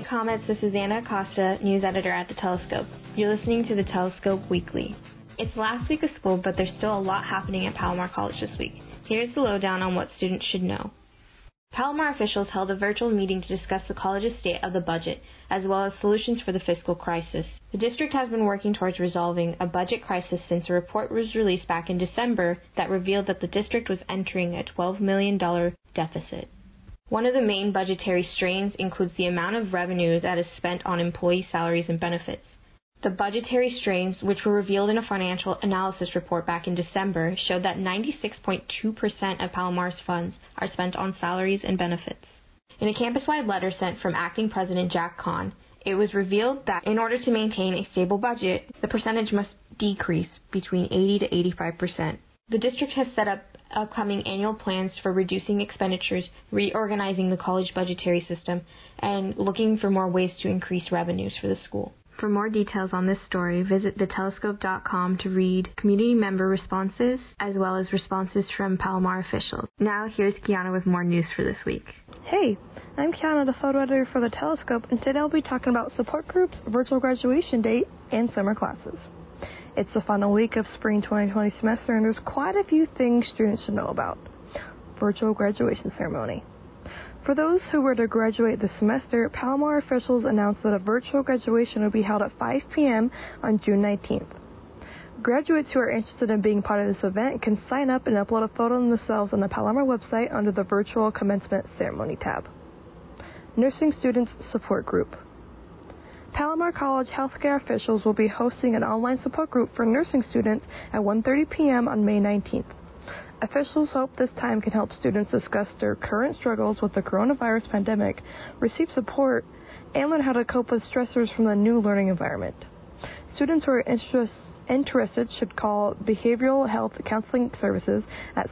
morning, Comets. This is Anna Acosta, news editor at The Telescope. You're listening to The Telescope Weekly. It's the last week of school, but there's still a lot happening at Palomar College this week. Here's the lowdown on what students should know. Palomar officials held a virtual meeting to discuss the college's state of the budget, as well as solutions for the fiscal crisis. The district has been working towards resolving a budget crisis since a report was released back in December that revealed that the district was entering a $12 million deficit. One of the main budgetary strains includes the amount of revenue that is spent on employee salaries and benefits. The budgetary strains, which were revealed in a financial analysis report back in December, showed that 96.2% of Palomar's funds are spent on salaries and benefits. In a campus-wide letter sent from Acting President Jack Kahn, it was revealed that in order to maintain a stable budget, the percentage must decrease between 80 to 85%. The district has set up upcoming annual plans for reducing expenditures, reorganizing the college budgetary system, and looking for more ways to increase revenues for the school. For more details on this story, visit thetelescope.com to read community member responses as well as responses from Palomar officials. Now, here's Kiana with more news for this week. Hey, I'm Kiana, the photo editor for The Telescope, and today I'll be talking about support groups, virtual graduation date, and summer classes. It's the final week of spring 2020 semester, and there's quite a few things students should know about. Virtual graduation ceremony. For those who were to graduate this semester, Palomar officials announced that a virtual graduation will be held at 5 p.m. on June 19th. Graduates who are interested in being part of this event can sign up and upload a photo of themselves on the Palomar website under the Virtual Commencement Ceremony tab. Nursing Students Support Group. Palomar College healthcare officials will be hosting an online support group for nursing students at 1:30 p.m. on May 19th. Officials hope this time can help students discuss their current struggles with the coronavirus pandemic, receive support, and learn how to cope with stressors from the new learning environment. Students who are interested should call Behavioral Health Counseling Services at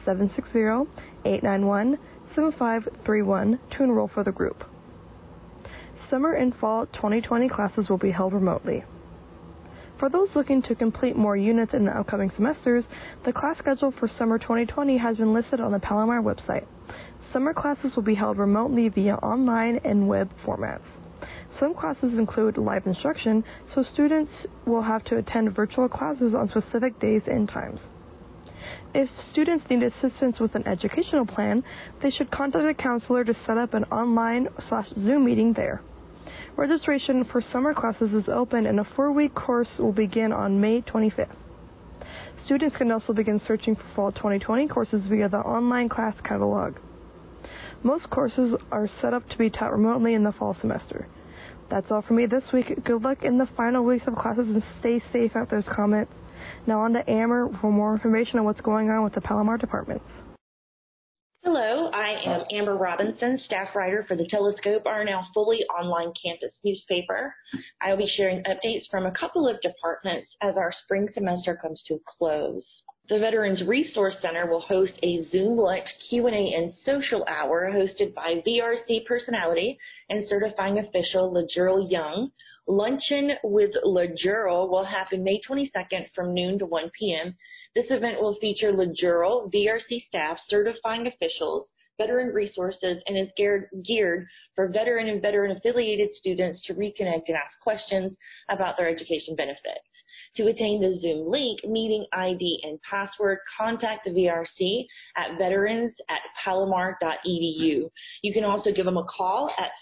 760-891-7531 to enroll for the group. Summer and fall 2020 classes will be held remotely. For those looking to complete more units in the upcoming semesters, the class schedule for summer 2020 has been listed on the Palomar website. Summer classes will be held remotely via online and web formats. Some classes include live instruction, so students will have to attend virtual classes on specific days and times. If students need assistance with an educational plan, they should contact a counselor to set up an online/Zoom meeting there. Registration for summer classes is open, and a 4-week course will begin on May 25th. Students can also begin searching for fall 2020 courses via the online class catalog. Most courses are set up to be taught remotely in the fall semester. That's all for me this week. Good luck in the final weeks of classes and stay safe out there, Comets. Now on to Amber for more information on what's going on with the Palomar departments. Hello, I am Amber Robinson, staff writer for The Telescope, our now fully online campus newspaper. I will be sharing updates from a couple of departments as our spring semester comes to a close. The Veterans Resource Center will host a Zoom-like Q&A and social hour hosted by VRC personality and certifying official LaJurl Young. Luncheon with LaJurl will happen May 22nd from noon to 1 p.m. This event will feature LaJurl, VRC staff, certifying officials, veteran resources, and is geared for veteran and veteran-affiliated students to reconnect and ask questions about their education benefits. To attain the Zoom link, meeting ID, and password, contact the VRC at veterans@palomar.edu. You can also give them a call at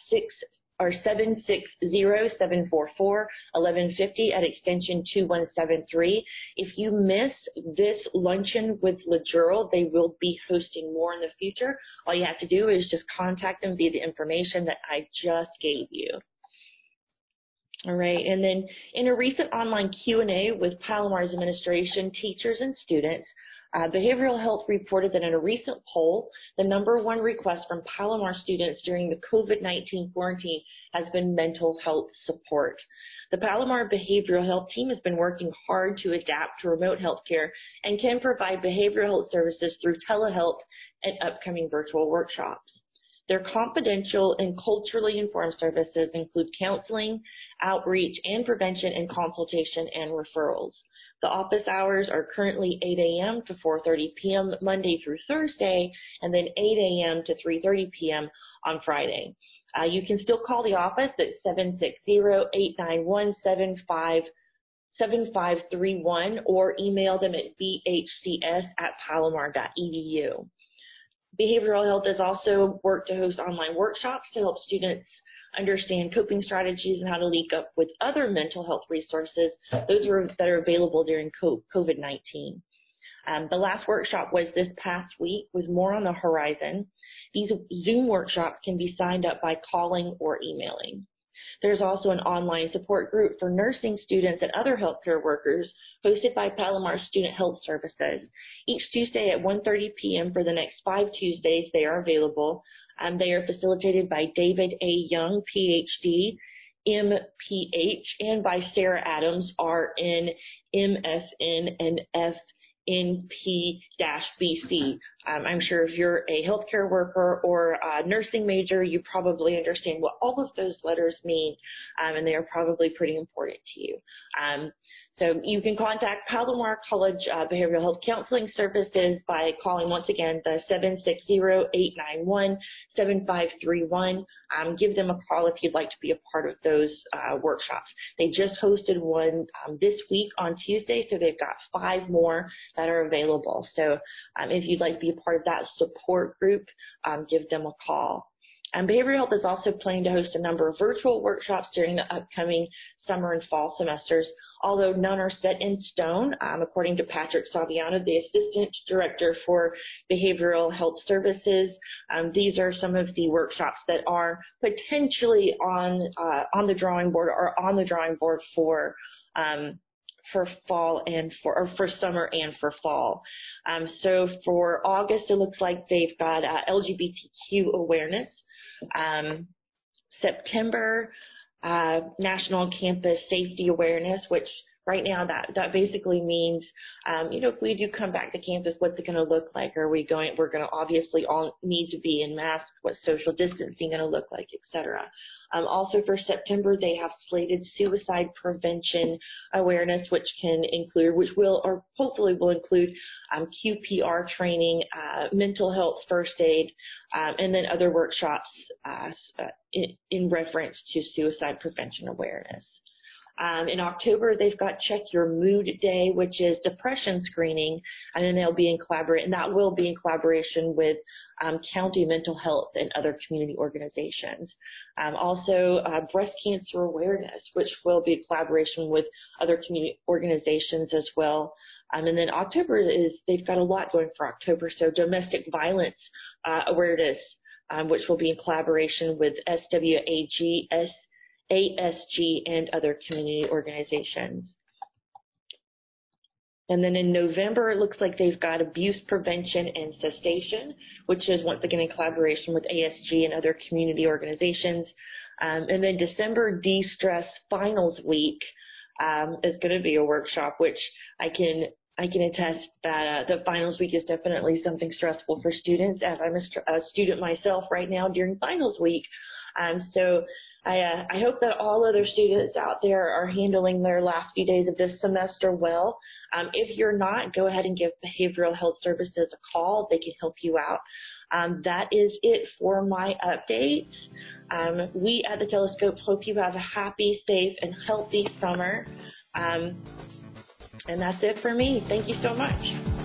760-744-1150 at extension 2173. If you miss this luncheon with LaJurl, they will be hosting more in the future. All you have to do is just contact them via the information that I just gave you. All right, and then in a recent online Q&A with Palomar's administration, teachers, and students, Behavioral Health reported that in a recent poll, the #1 request from Palomar students during the COVID-19 quarantine has been mental health support. The Palomar Behavioral Health team has been working hard to adapt to remote health care and can provide behavioral health services through telehealth and upcoming virtual workshops. Their confidential and culturally informed services include counseling, outreach, and prevention and consultation and referrals. The office hours are currently 8 a.m. to 4:30 p.m. Monday through Thursday, and then 8 a.m. to 3:30 p.m. on Friday. You can still call the office at 760-891-7531 or email them at bhcs@palomar.edu. Behavioral Health has also worked to host online workshops to help students understand coping strategies and how to link up with other mental health resources, those that are available during COVID-19. The last workshop was this past week with more on the horizon. These Zoom workshops can be signed up by calling or emailing. There's also an online support group for nursing students and other healthcare workers hosted by Palomar Student Health Services. Each Tuesday at 1:30 p.m. for the next 5 Tuesdays, they are available. They are facilitated by David A. Young, PhD, MPH, and by Sarah Adams, RN, MSN, and FNP-BC. I'm sure if you're a healthcare worker or a nursing major, you probably understand what all of those letters mean, and they are probably pretty important to you. So you can contact Palomar College Behavioral Health Counseling Services by calling, once again, the 760-891-7531. Give them a call if you'd like to be a part of those workshops. They just hosted one this week on Tuesday, so they've got 5 more that are available. So if you'd like to be a part of that support group, give them a call. Behavioral Health is also planning to host a number of virtual workshops during the upcoming summer and fall semesters, although none are set in stone, according to Patrick Saviano, the Assistant Director for Behavioral Health Services. These are some of the workshops that are potentially on the drawing board or on the drawing board for fall and for summer and for fall. So for August, it looks like they've got LGBTQ awareness. September, National Campus Safety Awareness, which right now that basically means, if we do come back to campus, what's it going to look like? We're going to obviously all need to be in masks, what's social distancing going to look like, et cetera. Also for September, they have slated suicide prevention awareness, which will hopefully include QPR training, mental health first aid, and then other workshops in reference to suicide prevention awareness. In October, they've got Check Your Mood Day, which is depression screening, and then that will be in collaboration with county mental health and other community organizations. Also, breast cancer awareness, which will be in collaboration with other community organizations as well. And then October they've got a lot going for October, so domestic violence awareness, which will be in collaboration with SWAG, ASG, and other community organizations. And then in November, it looks like they've got abuse prevention and cessation, which is once again in collaboration with ASG and other community organizations. And then December, De-Stress Finals Week is going to be a workshop, which I can attest that the finals week is definitely something stressful for students, as I'm a student myself right now during finals week. So I hope that all other students out there are handling their last few days of this semester well. If you're not, go ahead and give Behavioral Health Services a call. They can help you out. That is it for my updates. We at the Telescope hope you have a happy, safe, and healthy summer. And that's it for me. Thank you so much.